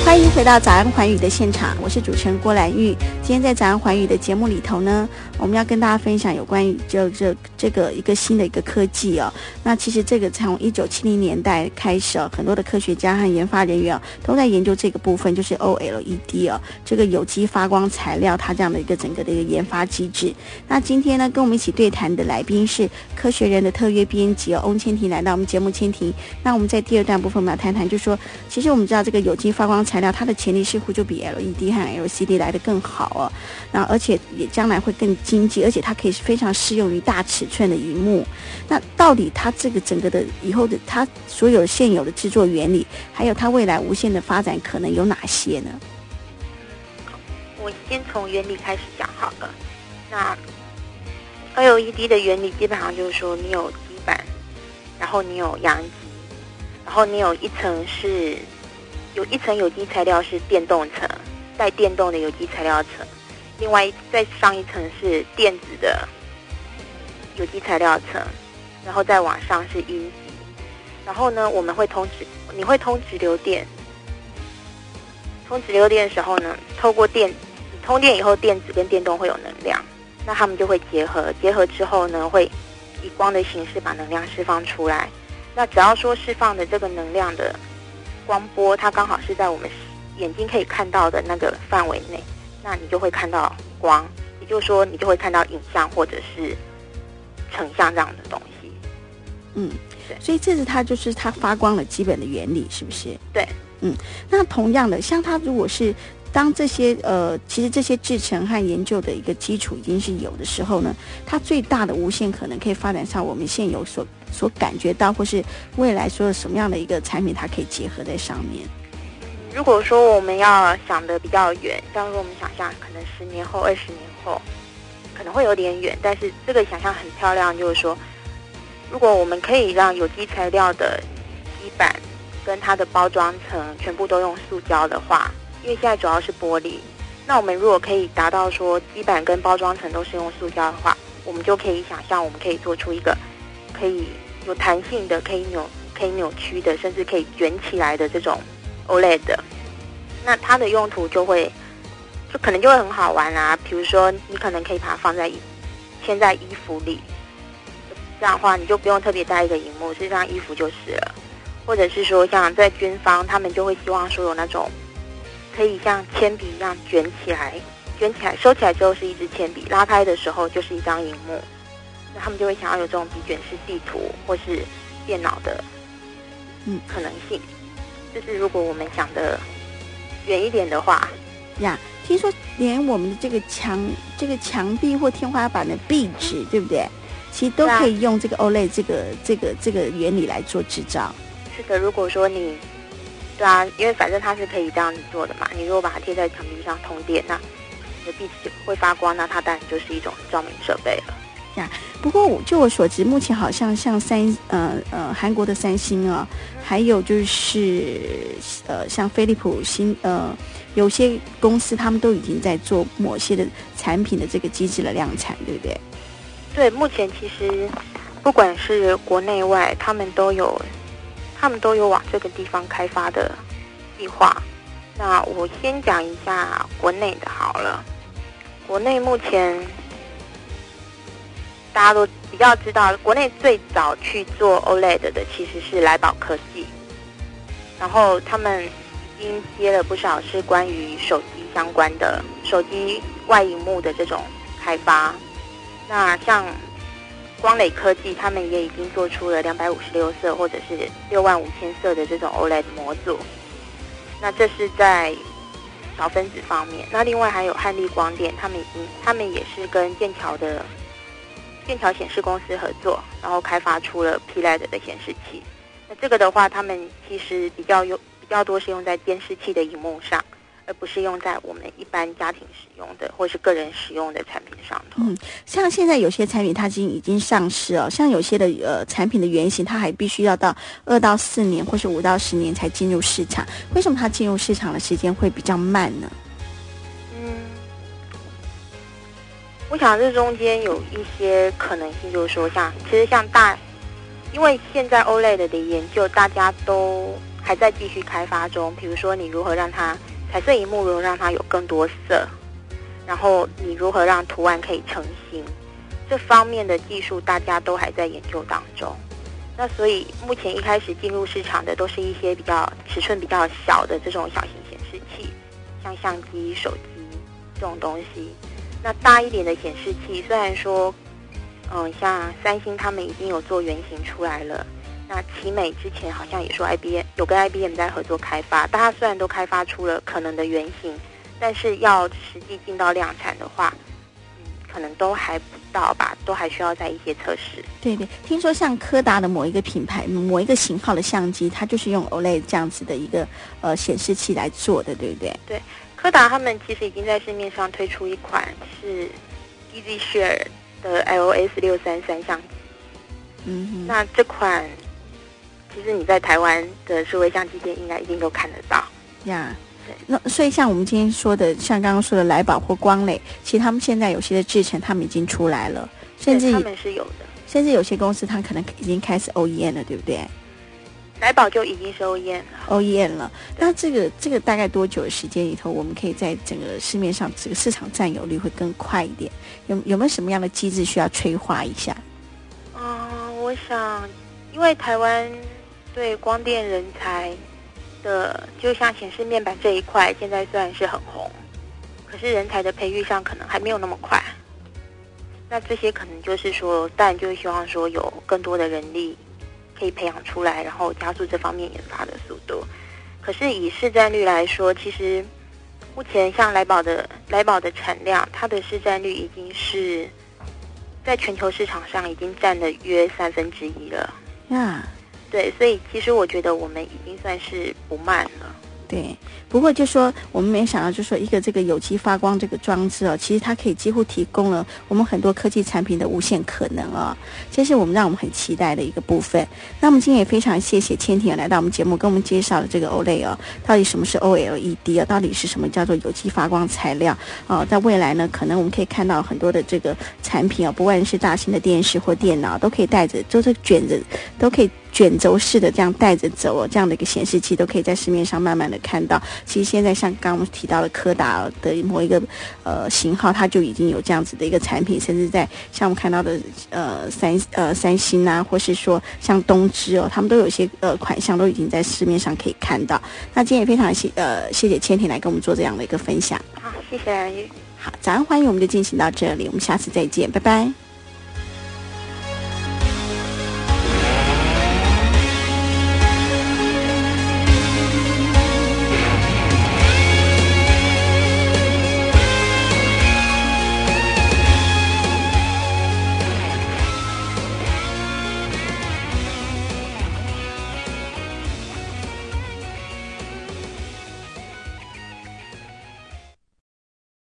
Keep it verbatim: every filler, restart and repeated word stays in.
欢迎回到早安寰宇的现场，我是主持人郭兰玉。今天在早安寰宇的节目里头呢，我们要跟大家分享有关于这这这个一个新的一个科技哦。那其实这个从一九七零年代开始哦，很多的科学家和研发人员哦都在研究这个部分，就是 O L E D 哦，这个有机发光材料它这样的一个整个的一个研发机制。那今天呢，跟我们一起对谈的来宾是科学人的特约编辑哦，翁千婷来到我们节目。千婷，那我们在第二段部分我们要谈谈，就是说，其实我们知道这个有机发光材料，它的潜力似乎就比 L E D 和 L C D 来得更好哦。那而且也将来会更经济，而且它可以非常适用于大尺寸的萤幕。那到底它这个整个的以后的它所有现有的制作原理，还有它未来无限的发展可能有哪些呢？ 我先从原理开始讲好了。那 L E D 的原理基本上就是说，你有基板，然后你有阳极，然后你有一层是有一层有机材料是电动层，带电动的有机材料层，另外再上一层是电子的有机材料层，然后再往上是阴极。然后呢，我们会通直，你会通直流电，通直流电的时候呢，透过电，你通电以后，电子跟电动会有能量，那它们就会结合，结合之后呢，会以光的形式把能量释放出来。那只要说释放的这个能量的光波，它刚好是在我们眼睛可以看到的那个范围内，那你就会看到光，也就是说你就会看到影像或者是成像这样的东西。 嗯，所以这是它就是它发光的基本的原理，是不是？ 对， 嗯，那同样的，像它如果是当这些呃，其实这些制程和研究的一个基础已经是有的时候呢，它最大的无限可能可以发展上我们现有所所感觉到，或是未来说什么样的一个产品，它可以结合在上面。 如果说我们要想的比较远，像说我们想象可能十年后、二十年后，可能会有点远，但是这个想象很漂亮，就是说，如果我们可以让有机材料的基板跟它的包装层全部都用塑胶的话，因为现在主要是玻璃，那我们如果可以达到说基板跟包装层都是用塑胶的话，我们就可以想象我们可以做出一个可以有弹性的、可以扭、可以扭曲的，甚至可以卷起来的这种 O L E D。那它的用途就会，就可能就会很好玩啊。比如说，你可能可以把它放在嵌在衣服里，这样的话你就不用特别带一个萤幕，是让衣服就是了。或者是说，像在军方，他们就会希望说有那种可以像铅笔一样卷起来，卷起来收起来之后是一支铅笔，拉开的时候就是一张萤幕。那他们就会想要有这种笔卷式地图或是电脑的嗯可能性。就是如果我们想的远一点的话呀，听说连我们的这个墙这个墙壁或天花板的壁纸，对不对？其实都可以用这个 O L E D 这个这个这个原理来做制造。 是的，如果说你对啊，因为反正它是可以这样子做的嘛。你如果把它贴在墙壁上通电，那你的壁纸会发光，那它当然就是一种照明设备了。 呀，不过我就我所知，目前好像像三呃呃韩国的三星啊，还有就是呃像飞利浦新呃有些公司他们都已经在做某些的产品的这个机制的量产，对不对？ 对，目前其实不管是国内外，他们都有他们都有往这个地方开发的计划。那我先讲一下国内的好了。国内目前大家都比较知道，国内最早去做 O L E D 的其实是来宝科技，然后他们已经接了不少是关于手机相关的手机外萤幕的这种开发。那像光磊科技，他们也已经做出了两百五十六色或者是六万五千色的这种 O L E D 模组。那这是在小分子方面。那另外还有汉力光电，他们已经他们也是跟剑桥的剑桥显示公司合作，然后开发出了 P L E D 的显示器。那这个的话，他们其实比较用比较多是用在监视器的萤幕上，而不是用在我们一般家庭使用的或是个人使用的产品上头。 嗯，像现在有些产品它已经已经上市哦，像有些的呃产品的原型，它还必须要到二到四年或是五到十年才进入市场。为什么它进入市场的时间会比较慢呢？ 嗯，我想这中间有一些可能性，就是说像其实像大，因为现在 O L E D 的研究大家都还在继续开发中。比如说，你如何让它彩色萤幕如何让它有更多色，然后你如何让图案可以成型，这方面的技术大家都还在研究当中。那所以目前一开始进入市场的都是一些比较尺寸比较小的这种小型显示器，像相机、手机这种东西。那大一点的显示器，虽然说嗯，像三星他们已经有做原型出来了，那奇美之前好像也说 I B M 有跟 I B M 在合作开发，大家虽然都开发出了可能的原型，但是要实际进到量产的话，嗯，可能都还不到吧，都还需要在一些测试。 对对，听说像柯达的某一个品牌、某一个型号的相机，它就是用 O L E D 这样子的一个呃显示器来做的，对不对？ 对，柯达他们其实已经在市面上推出一款是 EasyShare 的 L S 六三三相机。 嗯哼， 那这款其实你在台湾的数位相机店应该一定都看得到呀。那所以像我们今天说的，像刚刚说的来宝或光磊，其实他们现在有些的制程他们已经出来了，甚至他们是有的， 甚至有些公司它可能已经开始 O E M 了，对不对？ 来宝就已经是 O E M 了 ，O E M 了。那这个这个大概多久的时间里头，我们可以在整个市面上这个市场占有率会更快一点？有有没有什么样的机制需要催化一下？ 嗯，我想，因为台湾对光电人才的，就像显示面板这一块，现在虽然是很红，可是人才的培育上可能还没有那么快。那这些可能就是说，当然就是希望说有更多的人力可以培养出来，然后加速这方面研发的速度。可是以市占率来说，其实目前像来宝的来宝的产量，它的市占率已经是在全球市场上已经占了约三分之一了。 呀、yeah. 对，所以其实我觉得我们已经算是不慢了。 对，不过就说我们没想到，就说一个这个有机发光这个装置哦，其实它可以几乎提供了我们很多科技产品的无限可能哦，这是我们让我们很期待的一个部分。那我们今天也非常谢谢千婷来到我们节目，跟我们介绍了这个 O L E D 哦，到底什么是 O L E D 啊？到底是什么叫做有机发光材料哦？在未来呢，可能我们可以看到很多的这个产品哦，不管是大型的电视或电脑，都可以带着，就是卷着，都可以卷轴式的这样带着走哦，这样的一个显示器都可以在市面上慢慢的看到。其实现在像刚刚我们提到的柯达的某一个呃型号，它就已经有这样子的一个产品，甚至在像我们看到的呃三呃三星啊，或是说像东芝哦，他们都有一些呃款项都已经在市面上可以看到。那今天也非常谢呃谢谢千婷来跟我们做这样的一个分享。 好，谢谢蓝玉。 好，早上欢迎我们就进行到这里，我们下次再见，拜拜。